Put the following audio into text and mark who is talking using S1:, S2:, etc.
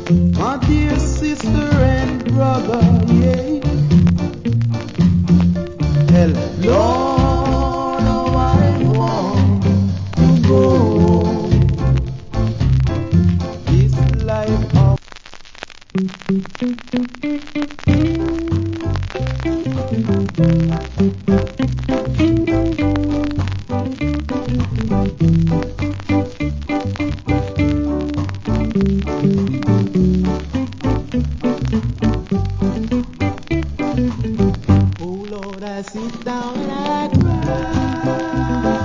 S1: My dear sister and brother, yeah. Lord, how I want to go. This life of oh Lord, I sit down and I cry.